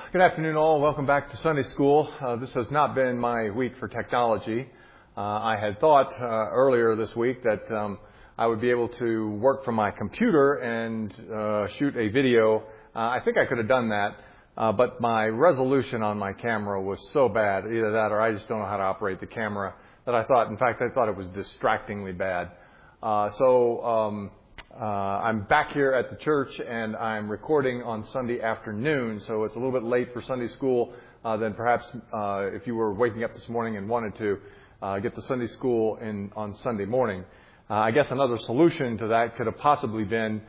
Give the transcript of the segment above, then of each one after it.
Good afternoon, all. Welcome back to Sunday School. This has not been my week for technology. I had thought earlier this week that I would be able to work from my computer and shoot a video. I think I could have done that, but my resolution on my camera was so bad, either that or I just don't know how to operate the camera, that I thought it was distractingly bad. I'm back here at the church, and I'm recording on Sunday afternoon, so it's a little bit late for Sunday school than perhaps if you were waking up this morning and wanted to get to Sunday school on Sunday morning. I guess another solution to that could have possibly been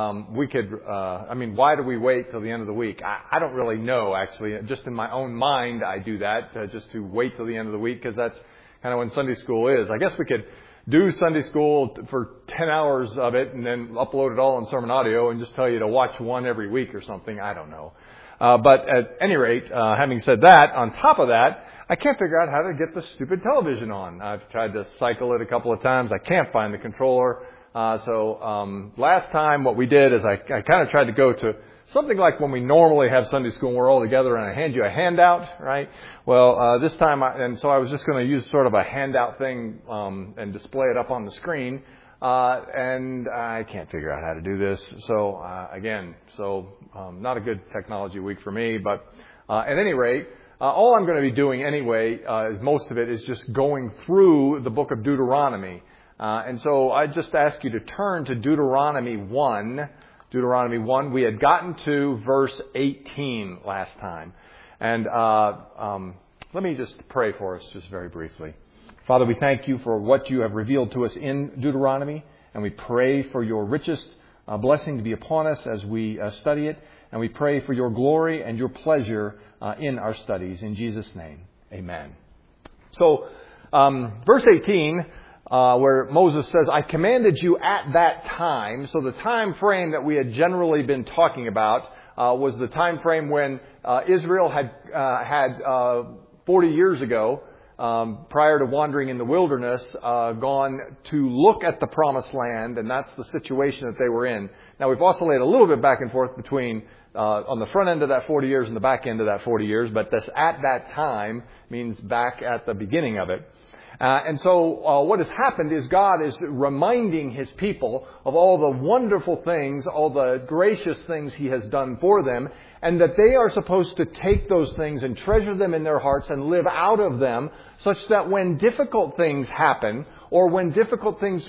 why do we wait till the end of the week? I don't really know, actually. Just in my own mind, I do that, just to wait till the end of the week, because that's kind of when Sunday school is. I guess we could do Sunday school for 10 hours of it and then upload it all on Sermon Audio and just tell you to watch one every week or something. I don't know. But at any rate, having said that, on top of that, I can't figure out how to get the stupid television on. I've tried to cycle it a couple of times. I can't find the controller. Last time what we did is I kind of tried to go to something like when we normally have Sunday school and we're all together and I hand you a handout, right? Well, this time, so I was just going to use sort of a handout thing and display it up on the screen. And I can't figure out how to do this. Not a good technology week for me. But at any rate, all I'm going to be doing anyway, most of it is just going through the book of Deuteronomy. And so I just ask you to turn to Deuteronomy 1. Deuteronomy 1. We had gotten to verse 18 last time. And let me just pray for us just very briefly. Father, we thank you for what you have revealed to us in Deuteronomy, and we pray for your richest blessing to be upon us as we study it, and we pray for your glory and your pleasure in our studies. In Jesus' name, amen. So, verse 18, where Moses says, I commanded you at that time. So the time frame that we had generally been talking about was the time frame when Israel had 40 years ago, prior to wandering in the wilderness, gone to look at the promised land, and that's the situation that they were in. Now, we've oscillated a little bit back and forth between on the front end of that 40 years and the back end of that 40 years, but this at that time means back at the beginning of it. And so what has happened is God is reminding His people of all the wonderful things, all the gracious things He has done for them, and that they are supposed to take those things and treasure them in their hearts and live out of them, such that when difficult things happen, or when difficult things,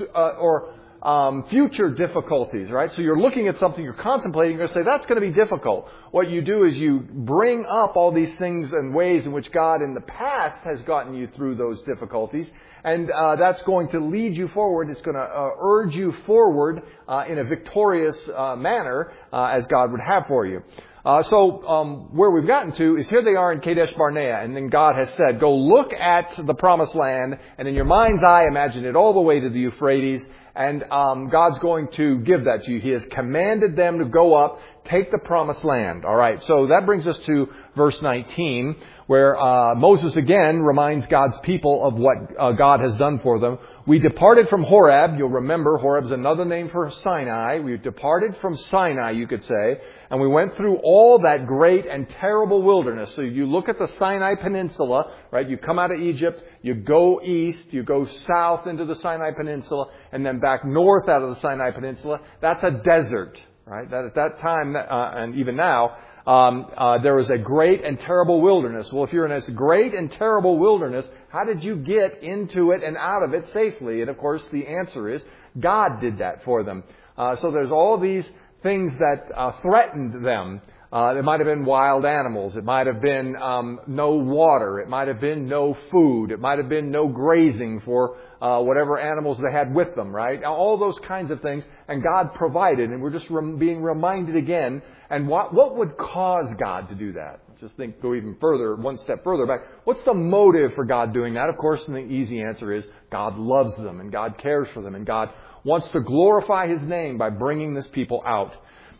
future difficulties, right? So you're looking at something, you're contemplating, you're going to say, that's going to be difficult. What you do is you bring up all these things and ways in which God in the past has gotten you through those difficulties. And that's going to lead you forward. It's going to urge you forward in a victorious manner as God would have for you. Where we've gotten to is here they are in Kadesh Barnea, and then God has said, go look at the promised land, and in your mind's eye imagine it all the way to the Euphrates, and God's going to give that to you. He has commanded them to go up, take the promised land. All right, so that brings us to verse 19, where Moses again reminds God's people of what God has done for them. We departed from Horeb. You'll remember Horeb's another name for Sinai. We departed from Sinai, you could say, and we went through all that great and terrible wilderness. So you look at the Sinai Peninsula, right? You come out of Egypt, you go east, you go south into the Sinai Peninsula, and then back north out of the Sinai Peninsula. That's a desert, right? That at that time, and even now, there was a great and terrible wilderness. Well, if you're in this great and terrible wilderness, how did you get into it and out of it safely? And of course, the answer is God did that for them. So there's all these things that threatened them. It might have been wild animals. It might have been no water. It might have been no food. It might have been no grazing for whatever animals they had with them, right? All those kinds of things. And God provided. And we're just being reminded again. And what would cause God to do that? Just go even further, one step further back. What's the motive for God doing that? Of course, the easy answer is God loves them and God cares for them and God wants to glorify His name by bringing this people out.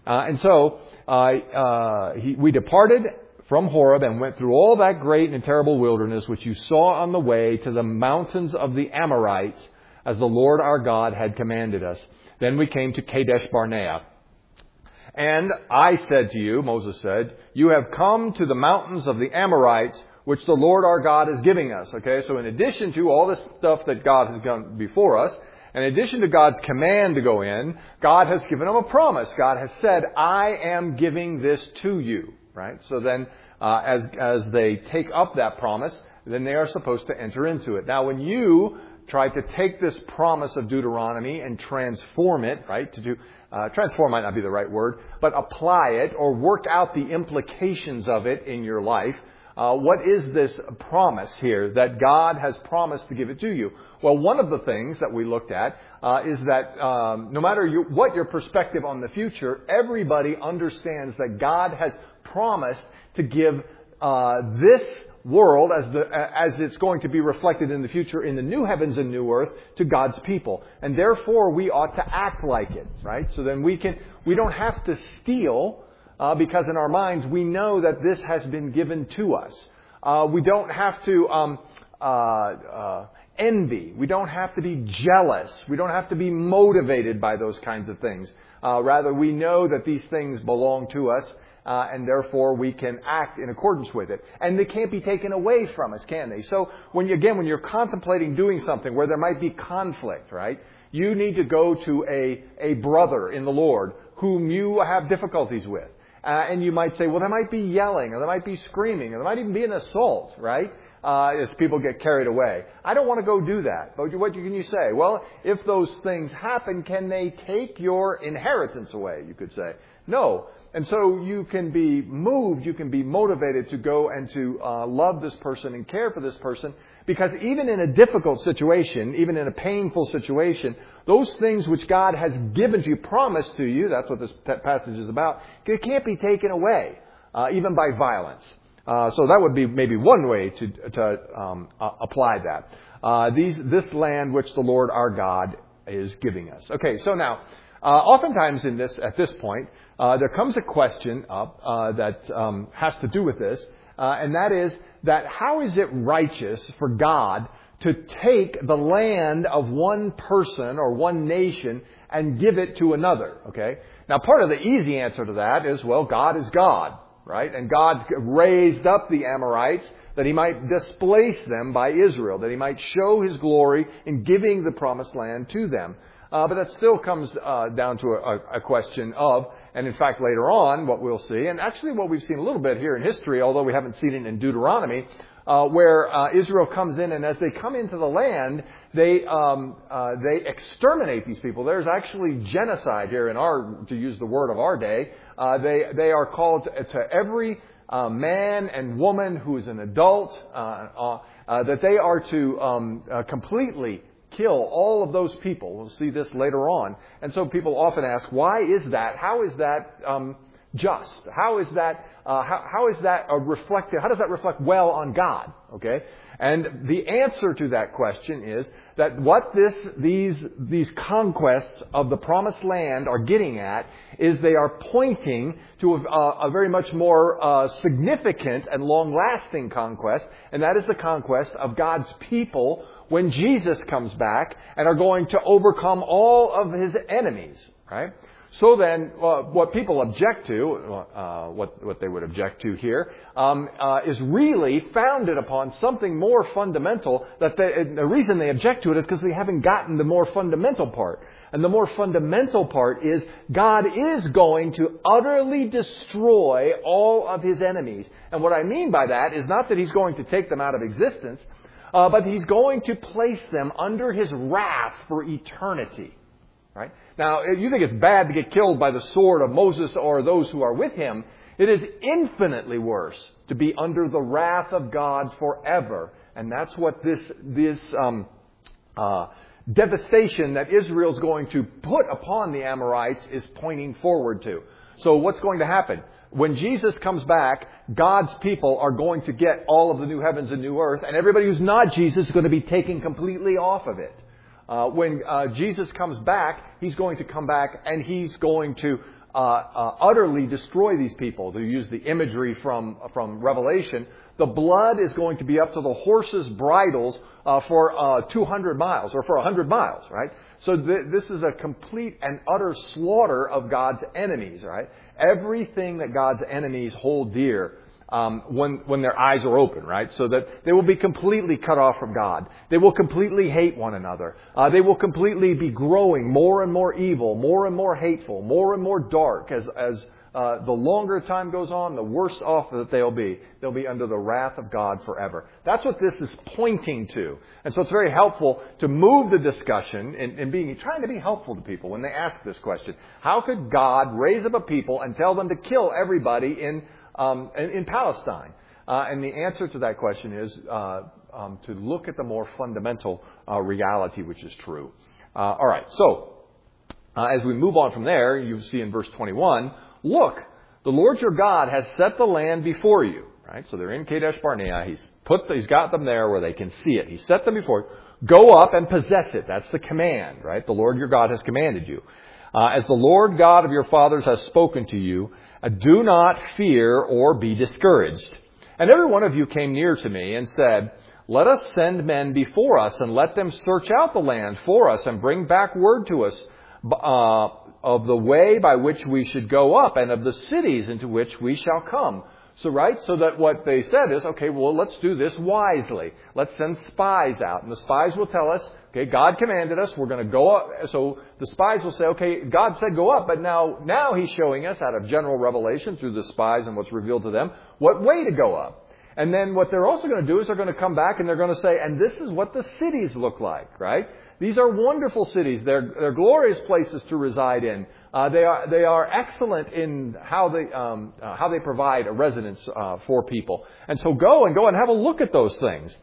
We departed from Horeb and went through all that great and terrible wilderness which you saw on the way to the mountains of the Amorites, as the Lord our God had commanded us. Then we came to Kadesh Barnea. And I said to you, Moses said, you have come to the mountains of the Amorites, which the Lord our God is giving us. Okay, so in addition to all this stuff that God has done before us, in addition to God's command to go in, God has given them a promise. God has said, I am giving this to you. Right? So then, as they take up that promise, then they are supposed to enter into it. Now, when you try to take this promise of Deuteronomy and transform it, right? Transform might not be the right word, but apply it or work out the implications of it in your life. What is this promise here that God has promised to give it to you? Well, one of the things that we looked at is that no matter what your perspective on the future, everybody understands that God has promised to give this world as it's going to be reflected in the future in the new heavens and new earth to God's people. And therefore we ought to act like it, right? So then we don't have to steal because in our minds we know that this has been given to us. We don't have to envy. We don't have to be jealous. We don't have to be motivated by those kinds of things. Rather, we know that these things belong to us. And therefore we can act in accordance with it. And they can't be taken away from us, can they? So when you're contemplating doing something where there might be conflict, right? You need to go to a brother in the Lord whom you have difficulties with. And you might say, well, there might be yelling, or there might be screaming, or there might even be an assault, right? As people get carried away. I don't want to go do that. But what can you say? Well, if those things happen, can they take your inheritance away, you could say? No. And so you can be moved, you can be motivated to go and to love this person and care for this person, because even in a difficult situation, even in a painful situation, those things which God has given to you, promised to you, that's what this passage is about, it can't be taken away, even by violence. So that would be maybe one way to apply that. This land which the Lord our God is giving us. Okay, so now, oftentimes at this point, there comes a question up that has to do with this, and that is that how is it righteous for God to take the land of one person or one nation and give it to another? Okay. Now, part of the easy answer to that is, well, God is God, right? And God raised up the Amorites that He might displace them by Israel, that He might show His glory in giving the promised land to them. But that still comes down to a question of, and in fact later on what we'll see, and actually what we've seen a little bit here in history, although we haven't seen it in Deuteronomy, where Israel comes in, and as they come into the land, they exterminate these people. There's actually genocide here to use the word of our day. They are called to every man and woman who is an adult, that they are to completely kill all of those people. We'll see this later on. And so people often ask, why is that? How is that just? How is that reflected? How does that reflect well on God? Okay? And the answer to that question is that what these conquests of the promised land are getting at is they are pointing to a very much more significant and long-lasting conquest, and that is the conquest of God's people when Jesus comes back and are going to overcome all of His enemies, right? So then, what people object to, what they would object to here, is really founded upon something more fundamental. The reason they object to it is because they haven't gotten the more fundamental part. And the more fundamental part is God is going to utterly destroy all of His enemies. And what I mean by that is not that He's going to take them out of existence, but He's going to place them under His wrath for eternity. Right? Now, you think it's bad to get killed by the sword of Moses or those who are with him. It is infinitely worse to be under the wrath of God forever. And that's what this devastation that Israel's going to put upon the Amorites is pointing forward to. So what's going to happen? When Jesus comes back, God's people are going to get all of the new heavens and new earth, and everybody who's not Jesus is going to be taken completely off of it. When Jesus comes back, He's going to come back and He's going to utterly destroy these people. To use the imagery from Revelation, the blood is going to be up to the horses' bridles for 200 miles or for 100 miles, right? So this is a complete and utter slaughter of God's enemies, right? Everything that God's enemies hold dear when their eyes are open, right? So that they will be completely cut off from God. They will completely hate one another. They will completely be growing more and more evil, more and more hateful, more and more dark. As the longer time goes on, the worse off that they'll be. They'll be under the wrath of God forever. That's what this is pointing to. And so it's very helpful to move the discussion in trying to be helpful to people when they ask this question. How could God raise up a people and tell them to kill everybody in Palestine? And the answer to that question is to look at the more fundamental reality, which is true. All right, so as we move on from there, you see in verse 21, look, the Lord your God has set the land before you. Right, so they're in Kadesh Barnea. He's got them there where they can see it. He set them before you. Go up and possess it. That's the command, right? The Lord your God has commanded you. As the Lord God of your fathers has spoken to you, do not fear or be discouraged. And every one of you came near to me and said, let us send men before us and let them search out the land for us and bring back word to us of the way by which we should go up and of the cities into which we shall come. So that what they said is, okay, well, let's do this wisely. Let's send spies out. And the spies will tell us, okay, God commanded us, we're going to go up. So the spies will say, okay, God said go up, but now He's showing us out of general revelation through the spies and what's revealed to them, what way to go up. And then what they're also going to do is they're going to come back and they're going to say, and this is what the cities look like, right? These are wonderful cities. They're glorious places to reside in. They are excellent in how they provide a residence for people. And so go and have a look at those things.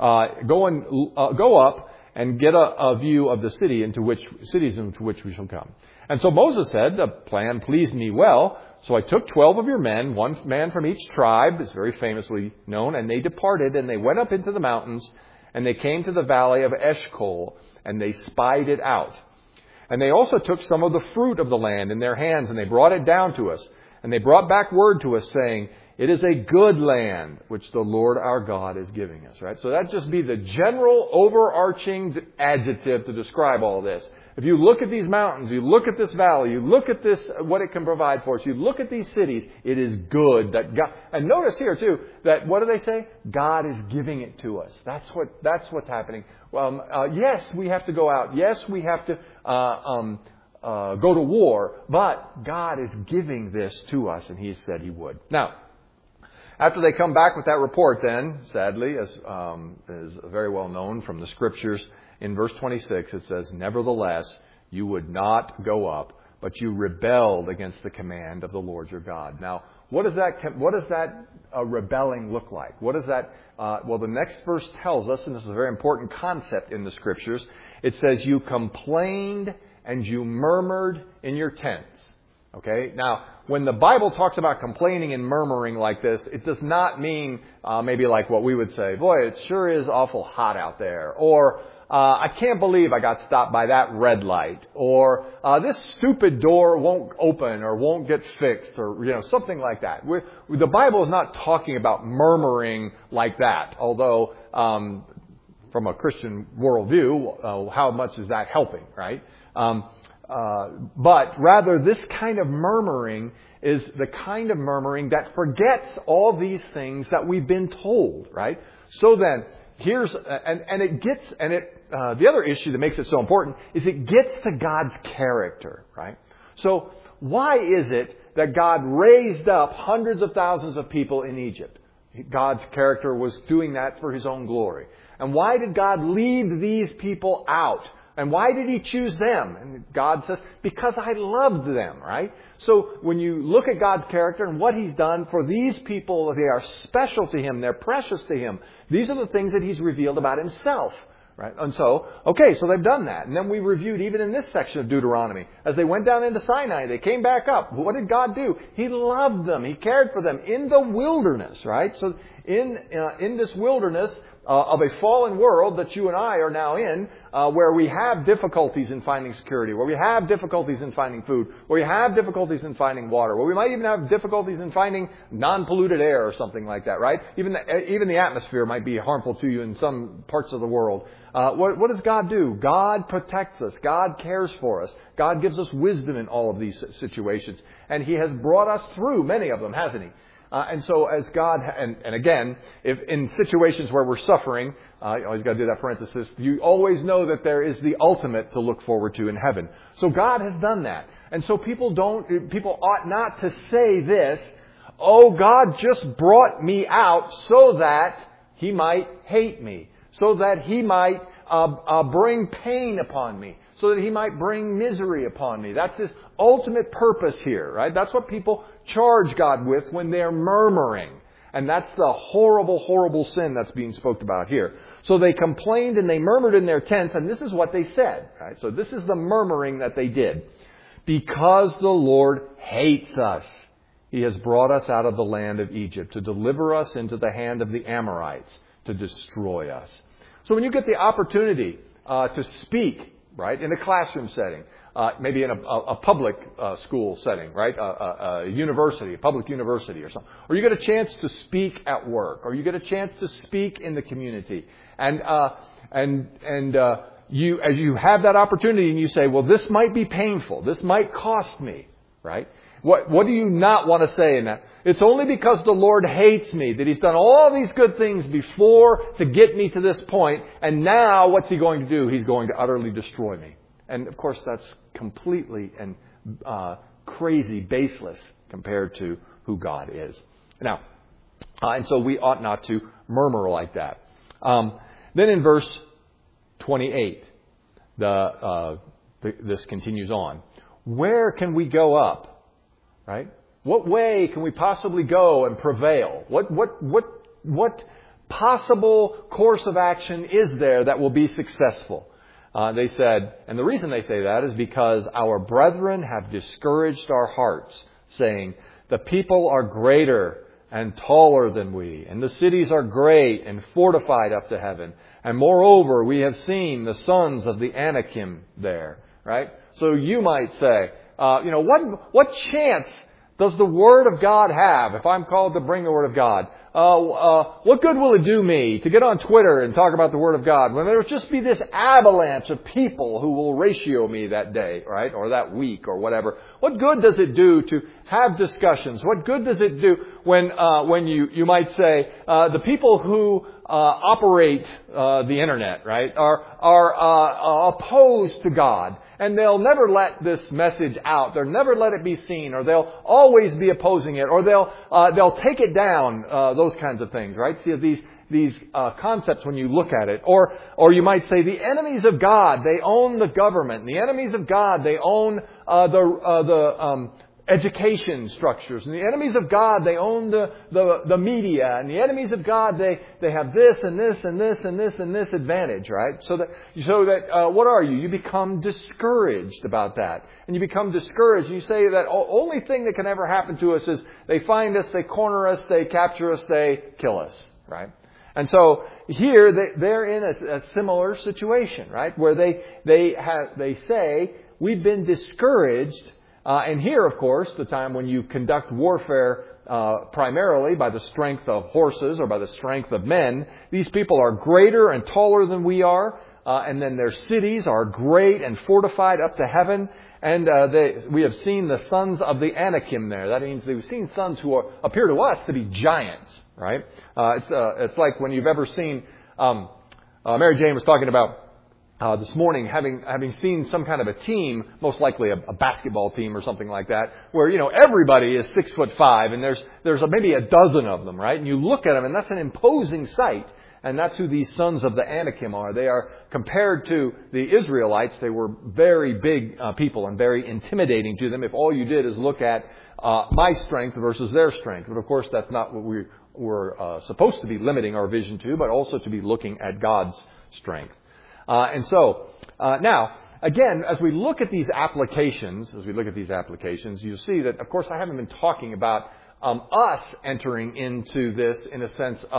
Go up and get a view of the cities into which we shall come. And so Moses said, the plan pleased me well. So I took 12 of your men, one man from each tribe, is very famously known, and they departed and they went up into the mountains and they came to the valley of Eshcol and they spied it out. And they also took some of the fruit of the land in their hands and they brought it down to us. And they brought back word to us saying, it is a good land which the Lord our God is giving us, right? So that'd just be the general overarching adjective to describe all this. If you look at these mountains, you look at this valley, you look at this, what it can provide for us, you look at these cities, it is good that God, and notice here too, that what do they say? God is giving it to us. That's what's happening. Yes, we have to go out. Yes, we have to, go to war, but God is giving this to us and He said He would. Now, after they come back with that report then, sadly, as is very well known from the Scriptures, in verse 26 it says, nevertheless, you would not go up, but you rebelled against the command of the Lord your God. Now, what does that rebelling look like? What is that? Well, the next verse tells us, and this is a very important concept in the Scriptures, it says, you complained and you murmured in your tents. Okay? Now, when the Bible talks about complaining and murmuring like this, it does not mean maybe like what we would say, boy, it sure is awful hot out there. Or, I can't believe I got stopped by that red light. Or, this stupid door won't open or won't get fixed or, something like that. The Bible is not talking about murmuring like that. Although, from a Christian worldview, how much is that helping, right? But rather, this kind of murmuring is the kind of murmuring that forgets all these things that we've been told, right? So then, the other issue that makes it so important is it gets to God's character, right? So why is it that God raised up hundreds of thousands of people in Egypt? God's character was doing that for His own glory. And why did God lead these people out? And why did He choose them? And God says, because I loved them, right? So when you look at God's character and what He's done for these people, they are special to Him. They're precious to Him. These are the things that He's revealed about Himself, right? And so, okay, so they've done that. And then we reviewed even in this section of Deuteronomy. As they went down into Sinai, they came back up. What did God do? He loved them. He cared for them in the wilderness, right? So in this wilderness, of a fallen world that you and I are now in, where we have difficulties in finding security, where we have difficulties in finding food, where we have difficulties in finding water, where we might even have difficulties in finding non-polluted air or something like that, right? Even the atmosphere might be harmful to you in some parts of the world. What does God do? God protects us. God cares for us. God gives us wisdom in all of these situations. And He has brought us through many of them, hasn't He? And so as God, and again, if in situations where we're suffering, you always got to do that parenthesis, you always know that there is the ultimate to look forward to in heaven. So God has done that. And so people ought not to say this, oh, God just brought me out so that He might hate me, so that He might bring pain upon me, so that He might bring misery upon me. That's His ultimate purpose here, right? That's what people charge God with when they're murmuring. And that's the horrible, horrible sin that's being spoken about here. So they complained and they murmured in their tents, and this is what they said, right? So this is the murmuring that they did. Because the Lord hates us, He has brought us out of the land of Egypt to deliver us into the hand of the Amorites to destroy us. So when you get the opportunity to speak, right, in a classroom setting, maybe in a public school setting, right, a university, a public university or something, or you get a chance to speak at work, or you get a chance to speak in the community, and you, as you have that opportunity, and you say, well, this might be painful, this might cost me, right? What do you not want to say in that? It's only because the Lord hates me that He's done all these good things before to get me to this point. And now what's He going to do? He's going to utterly destroy me. And of course that's completely and crazy, baseless compared to who God is. Now, and so we ought not to murmur like that. Then in verse 28, this continues on. Where can we go up? Right? What way can we possibly go and prevail? What possible course of action is there that will be successful? They said, and the reason they say that is because our brethren have discouraged our hearts, saying, the people are greater and taller than we, and the cities are great and fortified up to heaven. And moreover, we have seen the sons of the Anakim there. Right? So you might say, what chance does the Word of God have if I'm called to bring the Word of God? What good will it do me to get on Twitter and talk about the Word of God when there'll just be this avalanche of people who will ratio me that day, right? Or that week or whatever. What good does it do to have discussions? What good does it do when you might say, the people who operate the internet, right, are opposed to God, and they'll never let this message out. They'll never let it be seen, or they'll always be opposing it, or they'll take it down. Those kinds of things, right? See these concepts when you look at it, or you might say the enemies of God, they own the government. And the enemies of God, they own the education structures, and the enemies of God, they own the media, and the enemies of God, they have this and this and this and this and this advantage, right? So that what are you? You become discouraged about that, and you become discouraged. And you say that only thing that can ever happen to us is they find us, they corner us, they capture us, they kill us, right? And so here they're in a similar situation, right, where they say we've been discouraged. And here, of course, the time when you conduct warfare primarily by the strength of horses or by the strength of men, these people are greater and taller than we are, and then their cities are great and fortified up to heaven. And we have seen the sons of the Anakim there. That means we've seen sons who appear to us to be giants, right? It's like when you've ever seen, Mary Jane was talking about this morning, having seen some kind of a team, most likely a basketball team or something like that, where, everybody is 6'5", and there's maybe a dozen of them, right? And you look at them, and that's an imposing sight. And that's who these sons of the Anakim are. They are, compared to the Israelites, they were very big people and very intimidating to them if all you did is look at my strength versus their strength. But of course, that's not what we were supposed to be limiting our vision to, but also to be looking at God's strength. And so, now, again, as we look at these applications, you'll see that, of course, I haven't been talking about us entering into this in a sense of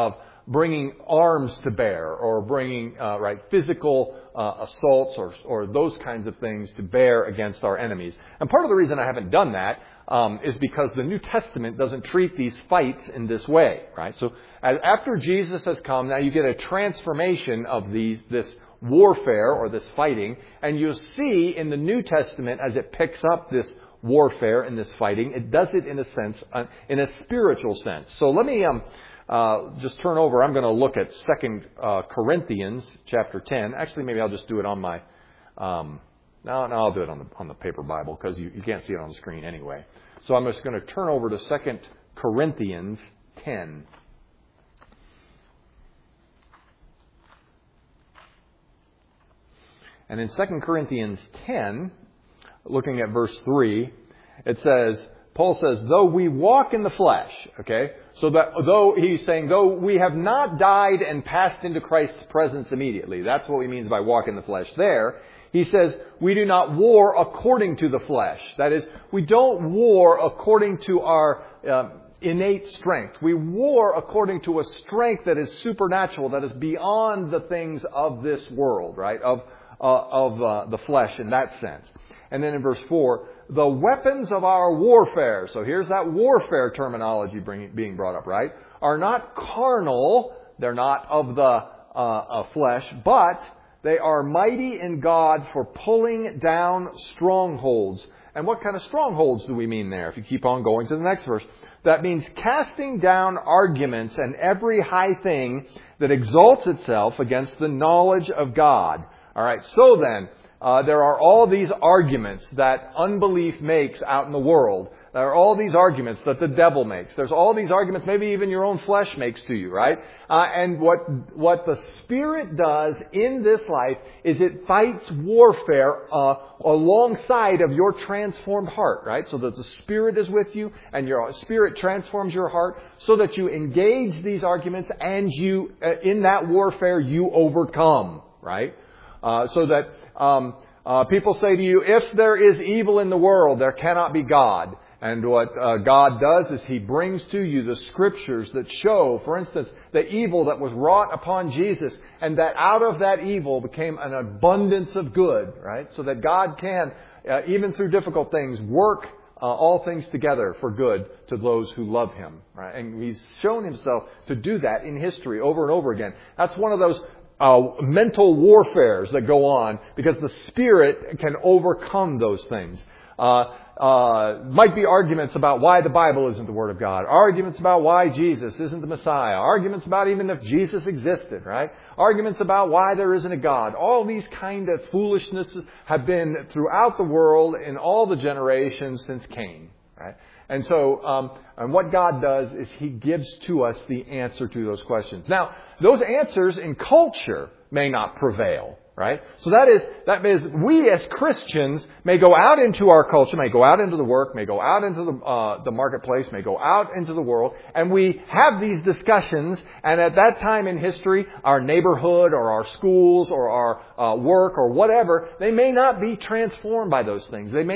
bringing arms to bear or bringing physical assaults or those kinds of things to bear against our enemies. And part of the reason I haven't done that is because the New Testament doesn't treat these fights in this way, right? So after Jesus has come, now you get a transformation of this warfare or this fighting, and you'll see in the New Testament as it picks up this warfare and this fighting, it does it in a sense, in a spiritual sense. So let me just turn over. I'm going to look at 2 Corinthians chapter 10. Actually, maybe I'll just do it on my... No, I'll do it on the paper Bible because you can't see it on the screen anyway. So I'm just going to turn over to 2 Corinthians 10. And in 2 Corinthians 10, looking at verse 3, it says, Paul says, though we walk in the flesh, okay? So that he's saying, though we have not died and passed into Christ's presence immediately. That's what he means by walk in the flesh there. He says, we do not war according to the flesh. That is, we don't war according to our innate strength. We war according to a strength that is supernatural, that is beyond the things of this world, right? Of the flesh in that sense. And then in verse 4, the weapons of our warfare, so here's that warfare terminology being brought up, right? Are not carnal, they're not of the flesh, but they are mighty in God for pulling down strongholds. And what kind of strongholds do we mean there? If you keep on going to the next verse, that means casting down arguments and every high thing that exalts itself against the knowledge of God. All right, so then, there are all these arguments that unbelief makes out in the world. There are all these arguments that the devil makes. There's all these arguments maybe even your own flesh makes to you, right? And what the Spirit does in this life is it fights warfare alongside of your transformed heart, right? So that the Spirit is with you and your Spirit transforms your heart so that you engage these arguments and you, in that warfare, you overcome, right? So that people say to you, if there is evil in the world, there cannot be God. And what God does is He brings to you the Scriptures that show, for instance, the evil that was wrought upon Jesus, and that out of that evil became an abundance of good, right? So that God can, even through difficult things, work all things together for good to those who love Him, right? And He's shown Himself to do that in history over and over again. That's one of those mental warfares that go on because the Spirit can overcome those things. Might be arguments about why the Bible isn't the Word of God. Arguments about why Jesus isn't the Messiah. Arguments about even if Jesus existed, right? Arguments about why there isn't a God. All these kind of foolishnesses have been throughout the world in all the generations since Cain, right? And so, and what God does is He gives to us the answer to those questions. Now, those answers in culture may not prevail, right? So that means we as Christians may go out into our culture, may go out into the work, may go out into the marketplace, may go out into the world, and we have these discussions, and at that time in history, our neighborhood or our schools or our work or whatever, they may not be transformed by those things. God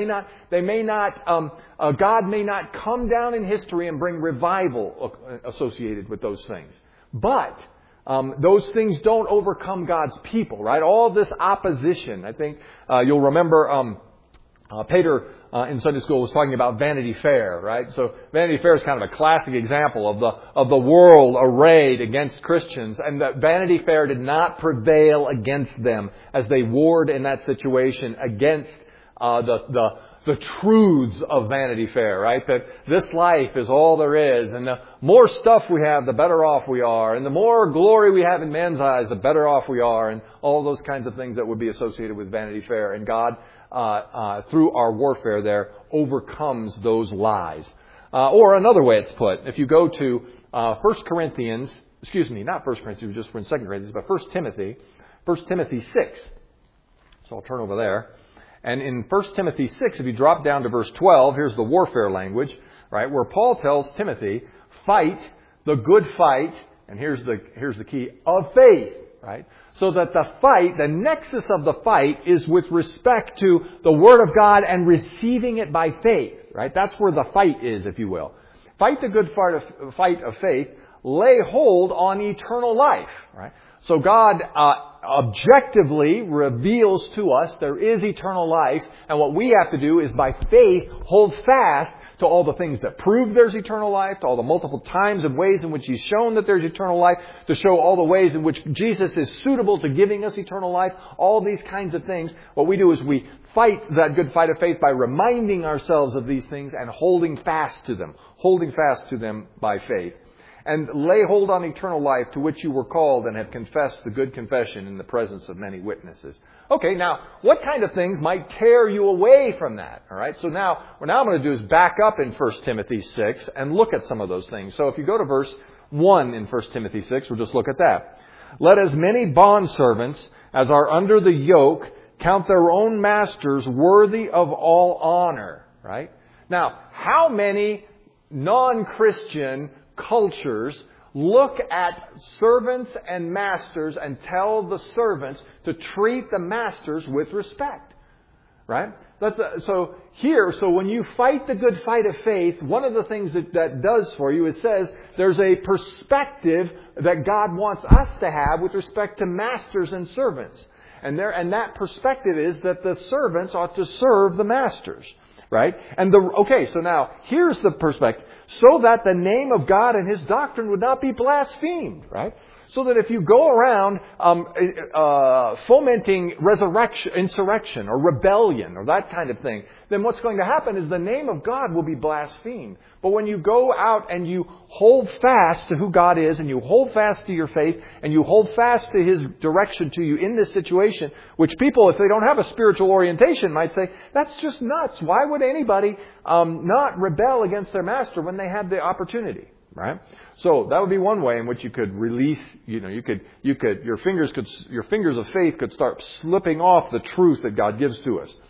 may not come down in history and bring revival associated with those things. But those things don't overcome God's people, right? All this opposition. I think you'll remember Peter in Sunday school was talking about Vanity Fair, right? So Vanity Fair is kind of a classic example of the world arrayed against Christians, and that Vanity Fair did not prevail against them as they warred in that situation against the truths of Vanity Fair, right? That this life is all there is, and the more stuff we have, the better off we are, and the more glory we have in men's eyes, the better off we are, and all those kinds of things that would be associated with Vanity Fair. And God, through our warfare there, overcomes those lies. Or another way it's put, if you go to 1 Corinthians, not 1 Corinthians, just in 2 Corinthians, but 1 Timothy 6. So I'll turn over there. And in 1 Timothy 6, if you drop down to verse 12, here's the warfare language, right? Where Paul tells Timothy, fight the good fight, and here's the key, of faith, right? So that the fight, the nexus of the fight is with respect to the Word of God and receiving it by faith, right? That's where the fight is, if you will. Fight the good fight of faith lay hold on eternal life, right? So God objectively reveals to us there is eternal life, and what we have to do is by faith hold fast to all the things that prove there's eternal life, to all the multiple times and ways in which He's shown that there's eternal life, to show all the ways in which Jesus is suitable to giving us eternal life, all these kinds of things. What we do is we fight that good fight of faith by reminding ourselves of these things and holding fast to them by faith. And lay hold on eternal life to which you were called and have confessed the good confession in the presence of many witnesses. Okay, now, what kind of things might tear you away from that? All right, so now, what I'm going to do is back up in 1 Timothy 6 and look at some of those things. So if you go to verse 1 in 1 Timothy 6, we'll just look at that. Let as many bondservants as are under the yoke count their own masters worthy of all honor. Right? Now, how many non-Christian cultures look at servants and masters and tell the servants to treat the masters with respect? Right? So when you fight the good fight of faith, one of the things that does for you, it says there's a perspective that God wants us to have with respect to masters and servants. And that perspective is that the servants ought to serve the masters. Right? So now, here's the perspective. So that the name of God and His doctrine would not be blasphemed. Right? So that if you go around fomenting insurrection or rebellion or that kind of thing, then what's going to happen is the name of God will be blasphemed. But when you go out and you hold fast to who God is, and you hold fast to your faith, and you hold fast to His direction to you in this situation, which people, if they don't have a spiritual orientation, might say, that's just nuts. Why would anybody not rebel against their master when they had the opportunity? Right? So that would be one way in which you could release, your fingers of faith could start slipping off the truth that God gives to us.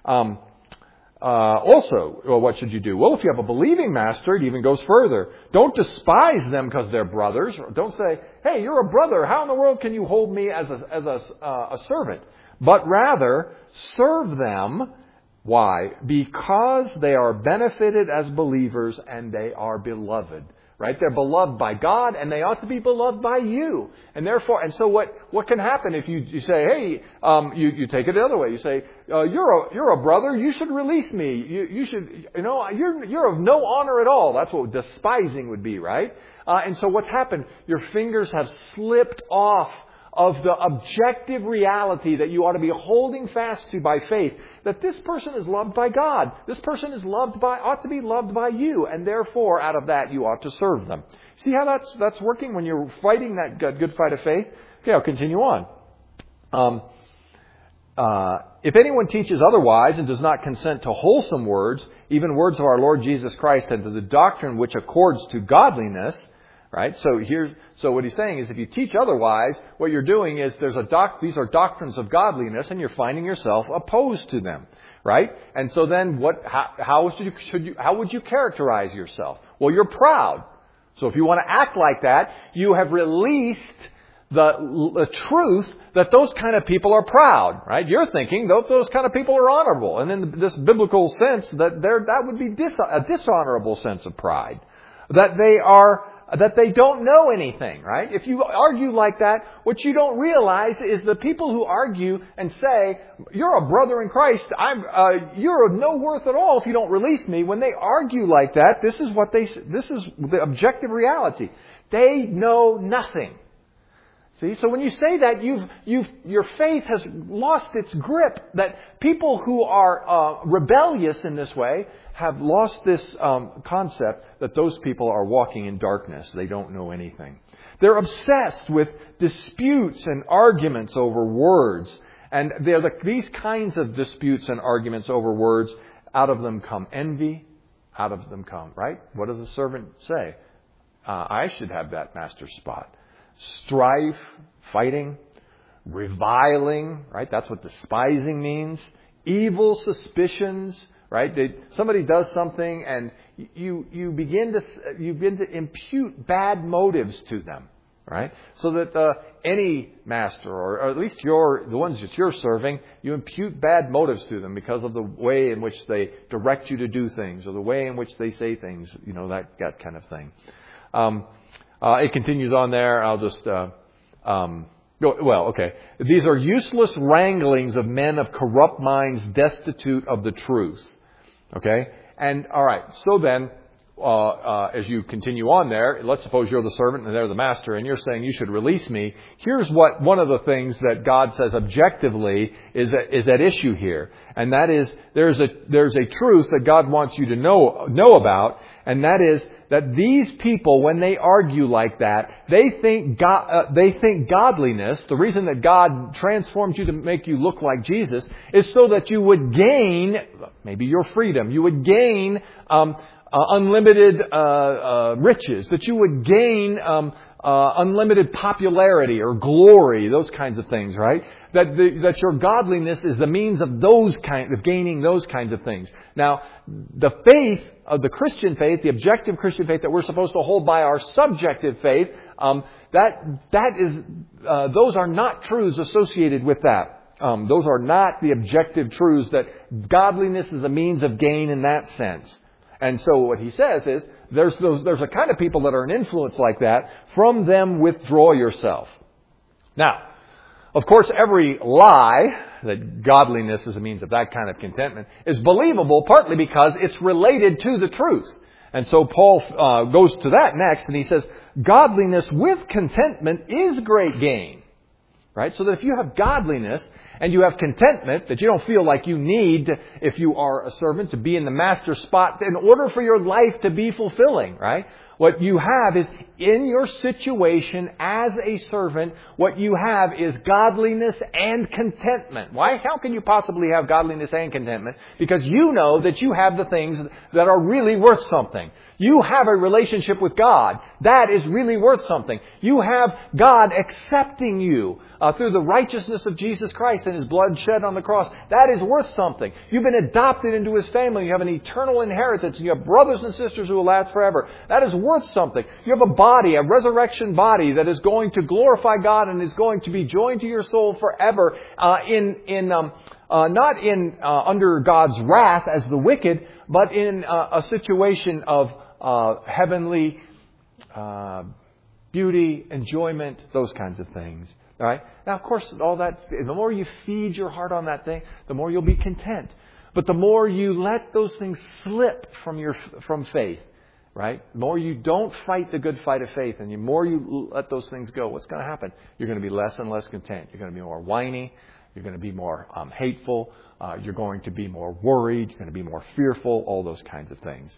Also, what should you do? Well, if you have a believing master, it even goes further. Don't despise them because they're brothers. Don't say, hey, you're a brother. How in the world can you hold me as a servant? But rather, serve them. Why? Because they are benefited as believers and they are beloved. Right? They're beloved by God, and they ought to be beloved by you. And therefore, so what can happen if you say, hey, you take it the other way. You say, you're a brother. You should release me. You should, you're of no honor at all. That's what despising would be, right? And so what's happened? Your fingers have slipped off of the objective reality that you ought to be holding fast to by faith, that this person is loved by God. This person ought to be loved by you, and therefore, out of that, you ought to serve them. See how that's working when you're fighting that good fight of faith? Okay, I'll continue on. If anyone teaches otherwise and does not consent to wholesome words, even words of our Lord Jesus Christ, and to the doctrine which accords to godliness, right? So what he's saying is, if you teach otherwise, what you're doing is these are doctrines of godliness, and you're finding yourself opposed to them, right? And so then how would you characterize yourself? Well, you're proud. So if you want to act like that, you have released the truth that those kind of people are proud, right? You're thinking those kind of people are honorable, and in this biblical sense that would be a dishonorable sense of pride, that they don't know anything, right? If you argue like that, what you don't realize is the people who argue and say, you're a brother in Christ, you're of no worth at all if you don't release me. When they argue like that, this is the objective reality. They know nothing. See, so when you say that, your faith has lost its grip. That people who are rebellious in this way have lost this concept that those people are walking in darkness. They don't know anything. They're obsessed with disputes and arguments over words. And these kinds of disputes and arguments over words, out of them come envy, out of them come, right? What does the servant say? I should have that master's spot. Strife, fighting, reviling, right? That's what despising means. Evil suspicions, right? Somebody does something and you begin to impute bad motives to them, right? So that any master, or at least the ones that you're serving, you impute bad motives to them because of the way in which they direct you to do things, or the way in which they say things, that kind of thing. It continues on there. I'll just go. Well, okay. These are useless wranglings of men of corrupt minds, destitute of the truth. Okay? And, all right. So then, as you continue on there, let's suppose you're the servant and they're the master, and you're saying you should release me. Here's what one of the things that God says objectively is at issue here, and that is there's a truth that God wants you to know about, and that is that these people, when they argue like that, they think godliness. The reason that God transformed you to make you look like Jesus is so that you would gain maybe your freedom, you would gain unlimited riches, that you would gain unlimited popularity or glory, those kinds of things, right? That your godliness is the means of gaining those kinds of things. Now, the faith of the Christian faith, the objective Christian faith that we're supposed to hold by our subjective faith, those are not truths associated with that. Those are not the objective truths that godliness is a means of gain in that sense. And so what he says is, there's a kind of people that are an influence like that. From them withdraw yourself. Now, of course, every lie that godliness is a means of that kind of contentment is believable, partly because it's related to the truth. And so Paul goes to that next, and he says, godliness with contentment is great gain. Right? So that if you have godliness and you have contentment, that you don't feel like you need, if you are a servant, to be in the master's spot in order for your life to be fulfilling, right? What you have is, in your situation as a servant, what you have is godliness and contentment. Why? How can you possibly have godliness and contentment? Because you know that you have the things that are really worth something. You have a relationship with God. That is really worth something. You have God accepting you through the righteousness of Jesus Christ and His blood shed on the cross. That is worth something. You've been adopted into His family. You have an eternal inheritance. And you have brothers and sisters who will last forever. That is worth something. You have a body, a resurrection body that is going to glorify God and is going to be joined to your soul forever not under God's wrath as the wicked, but in a situation of heavenly beauty, enjoyment, those kinds of things. All right? Now, of course, all that, the more you feed your heart on that thing, the more you'll be content. But the more you let those things slip from faith, right? The more you don't fight the good fight of faith, and the more you let those things go, what's going to happen? You're going to be less and less content. You're going to be more whiny. You're going to be more hateful. You're going to be more worried. You're going to be more fearful. All those kinds of things.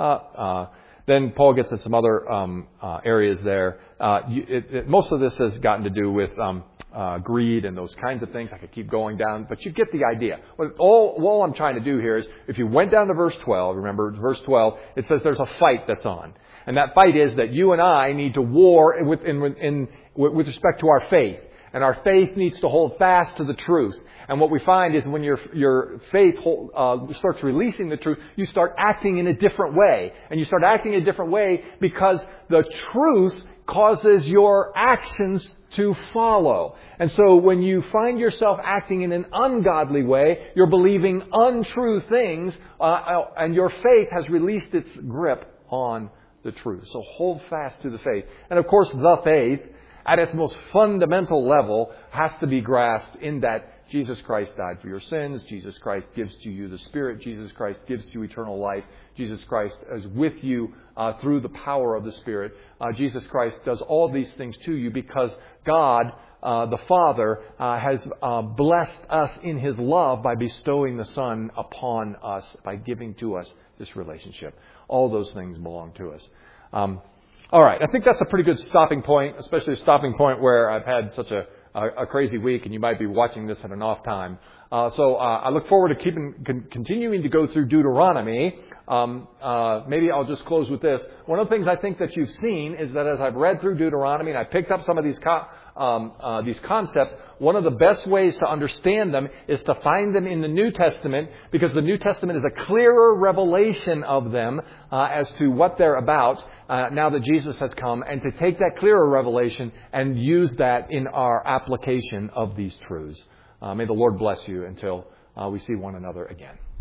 Then Paul gets into some other areas there. Most of this has gotten to do with greed and those kinds of things. I could keep going down, but you get the idea. All I'm trying to do here is, if you went down to verse 12, remember verse 12, it says there's a fight that's on. And that fight is that you and I need to war with respect to our faith. And our faith needs to hold fast to the truth. And what we find is when your faith starts releasing the truth, you start acting in a different way. And you start acting in a different way because the truth causes your actions to follow. And so when you find yourself acting in an ungodly way, you're believing untrue things, and your faith has released its grip on the truth. So hold fast to the faith. And of course, the faith, at its most fundamental level, has to be grasped in that Jesus Christ died for your sins. Jesus Christ gives to you the Spirit. Jesus Christ gives to you eternal life. Jesus Christ is with you through the power of the Spirit. Jesus Christ does all these things to you because God, the Father, has blessed us in His love by bestowing the Son upon us, by giving to us this relationship. All those things belong to us. All right, I think that's a pretty good stopping point, especially a stopping point where I've had such a crazy week, and you might be watching this at an off time. So I look forward to continuing to go through Deuteronomy. Maybe I'll just close with this. One of the things I think that you've seen is that as I've read through Deuteronomy and I picked up some of these concepts, one of the best ways to understand them is to find them in the New Testament, because the New Testament is a clearer revelation of them as to what they're about now that Jesus has come, and to take that clearer revelation and use that in our application of these truths. May the Lord bless you until we see one another again.